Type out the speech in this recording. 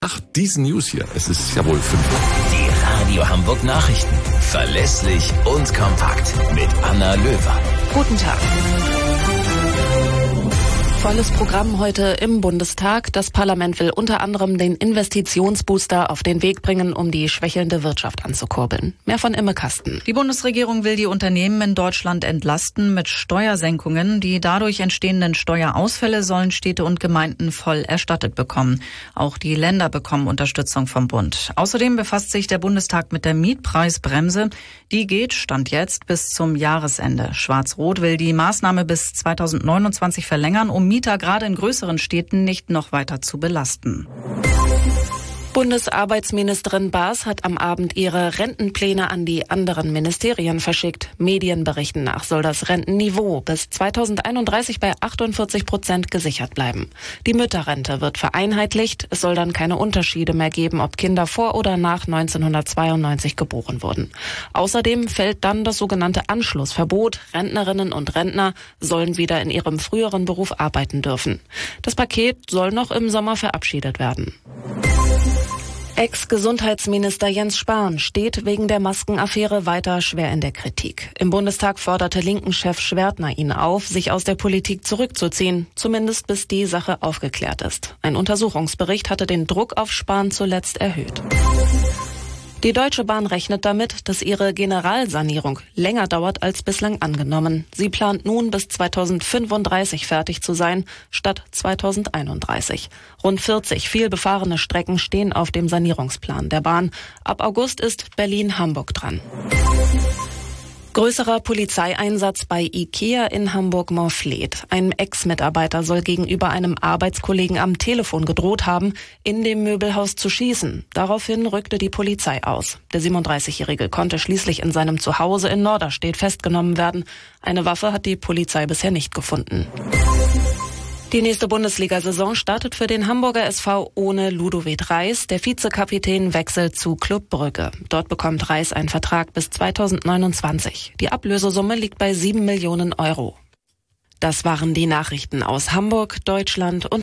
Ach, diesen News hier. Es ist ja wohl 5 Uhr. Die Radio Hamburg Nachrichten. Verlässlich und kompakt. Mit Anna Löwer. Guten Tag. Volles Programm heute im Bundestag. Das Parlament will unter anderem den Investitionsbooster auf den Weg bringen, um die schwächelnde Wirtschaft anzukurbeln. Mehr von Imme Kasten. Die Bundesregierung will die Unternehmen in Deutschland entlasten mit Steuersenkungen. Die dadurch entstehenden Steuerausfälle sollen Städte und Gemeinden voll erstattet bekommen. Auch die Länder bekommen Unterstützung vom Bund. Außerdem befasst sich der Bundestag mit der Mietpreisbremse. Die geht, Stand jetzt, bis zum Jahresende. Schwarz-Rot will die Maßnahme bis 2029 verlängern, um Mieter gerade in größeren Städten nicht noch weiter zu belasten. Bundesarbeitsministerin Baas hat am Abend ihre Rentenpläne an die anderen Ministerien verschickt. Medienberichten nach soll das Rentenniveau bis 2031 bei 48% gesichert bleiben. Die Mütterrente wird vereinheitlicht. Es soll dann keine Unterschiede mehr geben, ob Kinder vor oder nach 1992 geboren wurden. Außerdem fällt dann das sogenannte Anschlussverbot. Rentnerinnen und Rentner sollen wieder in ihrem früheren Beruf arbeiten dürfen. Das Paket soll noch im Sommer verabschiedet werden. Ex-Gesundheitsminister Jens Spahn steht wegen der Maskenaffäre weiter schwer in der Kritik. Im Bundestag forderte Linken-Chef Schwertner ihn auf, sich aus der Politik zurückzuziehen, zumindest bis die Sache aufgeklärt ist. Ein Untersuchungsbericht hatte den Druck auf Spahn zuletzt erhöht. Die Deutsche Bahn rechnet damit, dass ihre Generalsanierung länger dauert als bislang angenommen. Sie plant nun bis 2035 fertig zu sein, statt 2031. Rund 40 vielbefahrene Strecken stehen auf dem Sanierungsplan der Bahn. Ab August ist Berlin-Hamburg dran. Größerer Polizeieinsatz bei IKEA in Hamburg-Moorfleet. Ein Ex-Mitarbeiter soll gegenüber einem Arbeitskollegen am Telefon gedroht haben, in dem Möbelhaus zu schießen. Daraufhin rückte die Polizei aus. Der 37-Jährige konnte schließlich in seinem Zuhause in Norderstedt festgenommen werden. Eine Waffe hat die Polizei bisher nicht gefunden. Die nächste Bundesliga-Saison startet für den Hamburger SV ohne Ludovic Reis. Der Vizekapitän wechselt zu Club Brügge. Dort bekommt Reis einen Vertrag bis 2029. Die Ablösesumme liegt bei 7 Millionen Euro. Das waren die Nachrichten aus Hamburg, Deutschland und